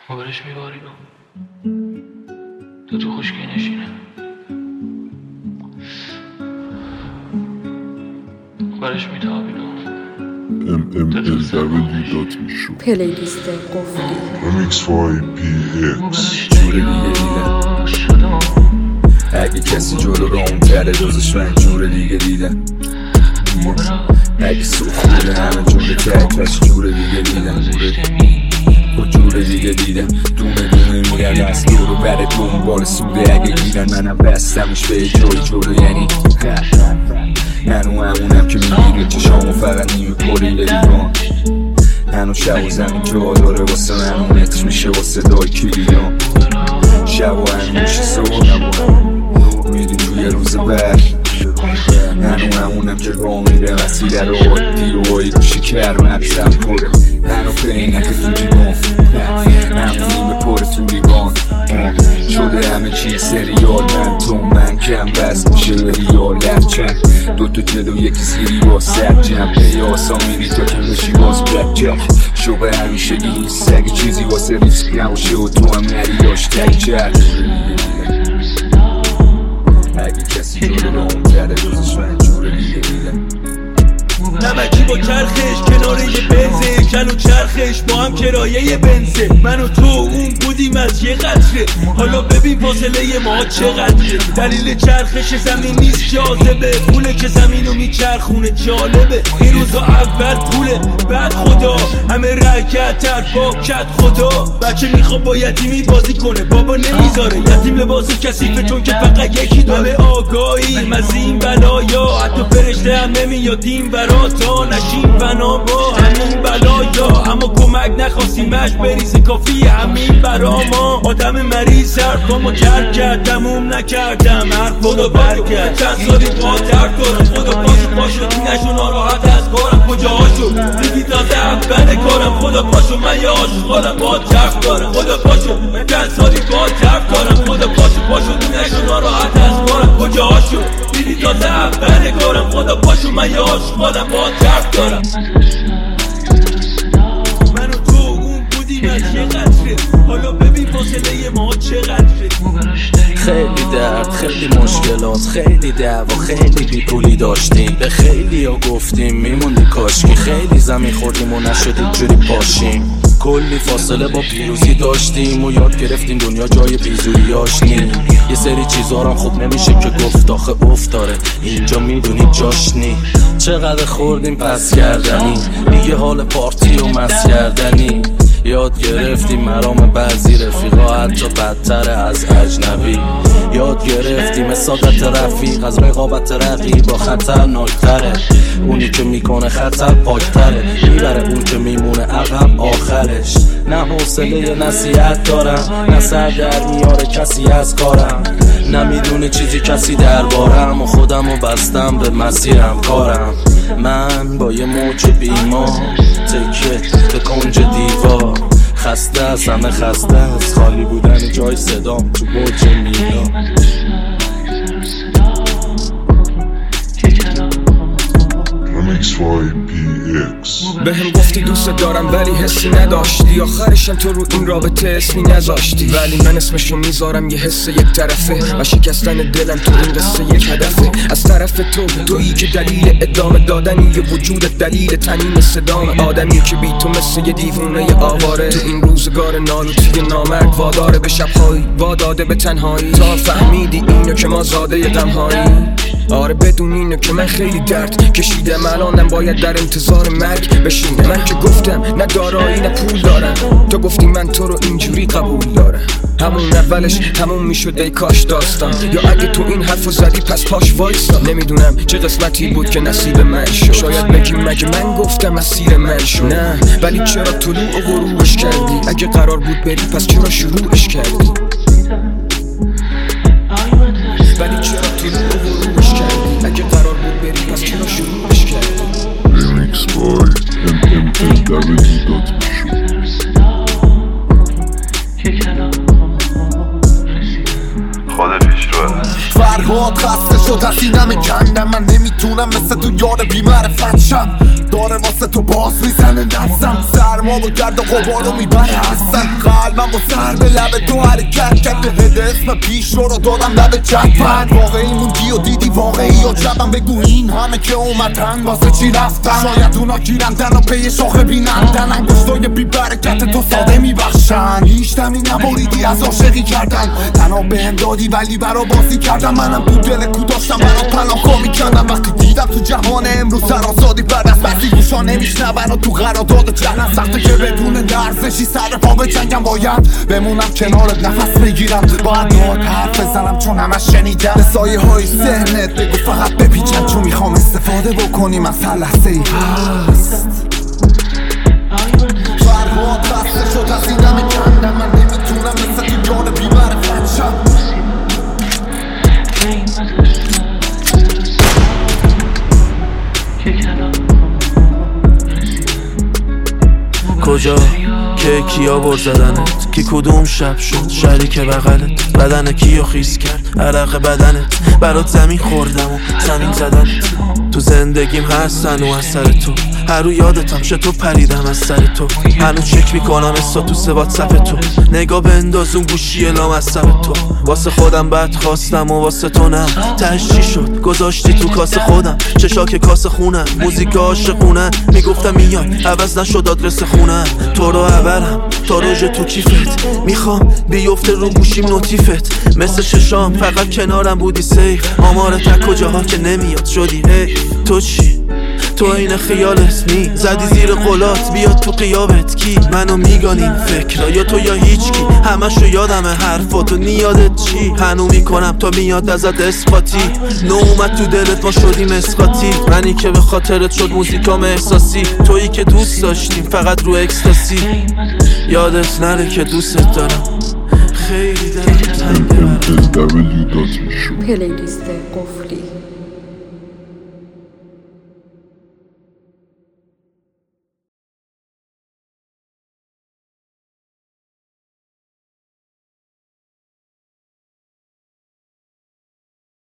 ما برش میباریدم تو خشکی نشینه برش میتابیدم MMLW.شو پلیلیست قفلی MXYPX جور دیگه دیدم اگه کسی جلو را اون تره جزش من جور دیگه دیدم اگه سوخت بوده همه جمله تکش جور دیگه دیدم با جور دیگه دیدم دونه میرن از دور و بر دنبال سوده اگه گیرن منم بستمش به جای جلو یعنی هنو همونم که میگیره چشامو فقط نیمه پریده لیوان هنو شب و زمین جا داره واسه من متر میشه با صدای کلیدان شب و هنو میشه صبح میدون توی روز بر هنو همونم که راه میره مسیره رو دیروهای گوشی کرمک سم پره هنو پینک تو دیوان هنو نیمه پره تو لیوان شده همه چی سریال من کم بس میشه ریال لفچن دوتا جلو یکی سیری با سر جمع پیاسا میری تا که بشی باز بلک جک شبه همیشه گیری سگ چیزی واسه ریسک نباشه و تو هم نری داشت تک چرد اگه کسی جلو را اون تره روزش من جور دیگه دیدم نمکی با چرخش کنار یه بنزه کل و چرخش با هم کرایه بنزه من و تو اون بودیم از یه قطره حالا ببین فاصله ما چقدره دلیل چرخش زمین نیست جاذبه پوله که زمینو میچرخونه جالبه این روزا اول پوله بعد خدا همه رکت تر پاکت خدا بچه میخواد با یتیمی بازی کنه بابا نمیذاره یتیم لباس کثیفه چون که فقط یکی داره آگاهیم از این بلایا حتی فرشته هم نمیاد این برا تا نشیم فنا با همین بلایا اما کمک نخواستیمش بریزی کافی همین برا ما آدم مریض حرفامو کرد تموم نکردم حرفو برگرد چند سالی با درد دارم خدا پاشو نشو ناراحت از کارم کجاهاشو دیدی تازه اول کارم خدا پاشو من یه عاشقانم با طرف دارم خدا پاشو من چند سالی با طرف دارم خدا پاشو نشو ناراحت از کارم کجاهاشو دیدی تازه اول کارم خدا پاشو من یه عاشقانم با طرف دارم من و تو اون بودیم از یه قطره حالا ببین فاصله ما چقدره خیلی درد خیلی مشکلات خیلی دعوا خیلی بیپولی داشتیم به خیلی ها گفتیم میموندی کاشکی خیلی زمین خوردیم و نشدیم جوری پاشیم کلی فاصله با پیروزی داشتیم و یاد گرفتیم دنیا جای بیزویاش نیم یه سری چیزا هم خوب نمیشه که گفت آخه افتاره اینجا میدونی جاش نی چقدر خوردیم پس کردنی دیگه حال پارتی و مس کردنی یاد گرفتیم مرام بعضی رفیقا حتی بدتر از اجنبی یاد گرفتیم سادت رفیق از رقابت رقیب با خطرناکتره اونی که میکنه خطر پاکتره میبره اون که میمونه عقب آخرش نه حوصله نصیحت دارم نه سر در میاره کسی از کارم نمیدونه چیزی کسی دربارم و خودمو بستم به مسیرم کارم من با یه موج بیمار تکه به کنج دیوار خسته از همه خسته از خالی بودن جای صدام تو برج مینا MXYPX به هم گفتی دوست دارم ولی حسی نداشتی آخرشم تو رو این رابطه اسمی نذاشتی ولی من اسمشو میذارم یه حس یک طرفه و شکستن دلم تو این قصه یک هدفه از طرف تویی که دلیل ادامه دادنی یه وجود دلیل تنین صدام آدمی که بی تو مثل یه دیوونه آواره تو این روزگار نالوتی نامرد واداره به شبهایی واداده به تنهایی تا فهمیدی اینو که ما زاده غمهایی آره بدون اینو که من خیلی درد کشیدم الانم باید در انتظار مرگ بشینم من که گفتم نه دارایی نه پول دارم تو گفتی من تو رو اینجوری قبول دارم همون اولش تموم میشد ای کاش داستان یا اگه تو این حرفو زدی پس پاش وایسا نمیدونم چه قسمتی بود که نصیب من شد شاید بگی مگه من گفتم مسیر من شد نه ولی چرا طلوع و غروبش کردی اگه قرار بود بری پس چرا شروعش کردی ولی چرا طلوع و غروبش کردی اگه قرار بود بری پس چرا شروعش کردی MXYMMLW.شو خود پیش رو فرهاد خسته شد از اینم کندم. من نمیتونم مثل تو یار بی‌معرفت شم. داره واسه تو باز میزنه نفسم. سرما و گرد و غبارو میبره هستن. قلبم با سر به لب تو حرکت کرد. به هد اسم پیش رو دادم لب چند. واقعی موندی و دیدی واقعی یا جبم. بگو این همه که اومدن واسه چی رفتن. شاید اونا گیرندن و پی شاخه بینندن. انگشتای بی برکت تو ساده میبخشن. هیچ دمی نبریدی از عاشقی کردن. تنها بهم دادی ولی برا بازی کردم. منم تو دل کو داشتم برا پناه میکردم. وقتی دیدم تو جهان امروز سرآزادی بعد از بسی گوشا نمیشنون و تو قرارداد جهنم سخته که بدون درزشی سر پا به جنگم. باید بمونم کنارت نفس بگیرم. باید نهات حرف بزنم چون همش شنیدم. به سایه های ذهنت بگو فقط بپیچن. چون میخوام استفاده بکنیم از هر لحظه ای هست. فرهاد بسته شد از این دم کندم. من نمیتونم مثل تو جان بی‌معرفت شم. کجا که کیا بر زدنت، کی کدوم شب شد شریک بغلت، بدن کیو خیس کرد عرق بدنت، برات زمین خوردم و زمین زدنت. تو زندگیم هستن و از سر تو، هر رو یادتم تو پریدم از سر تو. هنوز چک میکنم استاتوس واتساپ تو، نگاه بنداز اون گوشی لامصب تو. واسه خودم بد خواستم و واسه تو نه. تهش چی شد گذاشتی تو کاسه خودم، چشاک کاسه خونم، موزیک عاشقونه. میگفتم میای عوض نشد آدرس خونم. تو رو عبرم تا روژ تو کیفت، میخوام بیفته رو گوشیم نوتیفت. مثل ششام فقط کنارم بودی سیف، آمار تک کجاها که نمیاد شدی حیف. تو چی؟ تو این خیالت نی زدی زیر قلات بیاد تو قیابت. کی منو میگانیم فکر یا تو یا هیچکی، همشو یادمه حرفاتو نیادت چی. هنو میکنم تا میاد ازت اثباتی، نو اومد تو دلت ما شدیم اسقاطی. منی که به خاطرت شد موزیکام احساسی، تویی که دوست داشتیم فقط رو اکستاسی. یادت نره که دوستت دارم خیلی دلم تنگه برام. www.mishu پلیلیست قفلی.